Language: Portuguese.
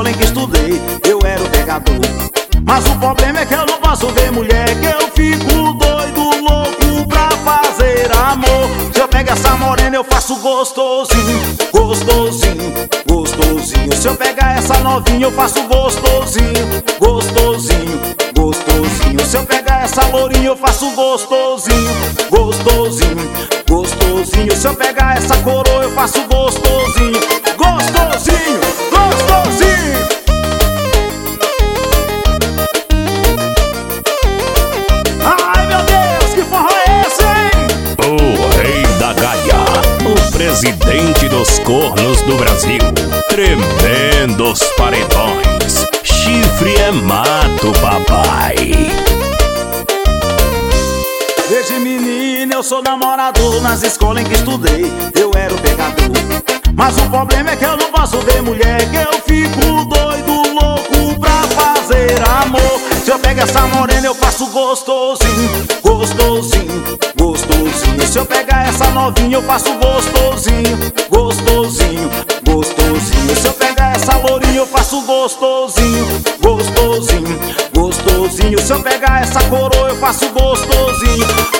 escola em que estudei, eu era o pegador. Mas o problema é que eu não posso ver mulher, que eu fico doido, louco pra fazer amor. Se eu pego essa morena eu faço gostosinho, gostosinho, gostosinho. Se eu pegar essa novinha eu faço gostosinho, gostosinho, gostosinho. Se eu pegar essa lourinha eu faço gostosinho, gostosinho, gostosinho. Se eu pegar essa coroa eu faço gostosinho, gostosinho, gostosinho. Ai meu Deus, que forró é esse, hein? O rei da gaia, o presidente dos cornos do Brasil. Tremendos paredões, chifre é mato, papai. Desde menina eu sou namorador, nas escolas em que estudei, eu era o pegador. Mas o problema é que eu não posso ver mulher, que eu fico doido, louco pra fazer amor. Se eu pego essa morena eu faço gostosinho, gostosinho, gostosinho. Se eu pegar essa novinha eu faço gostosinho, gostosinho, gostosinho. Se eu pegar essa lourinha eu faço gostosinho, gostosinho, gostosinho. Se eu pegar essa coroa eu faço gostosinho,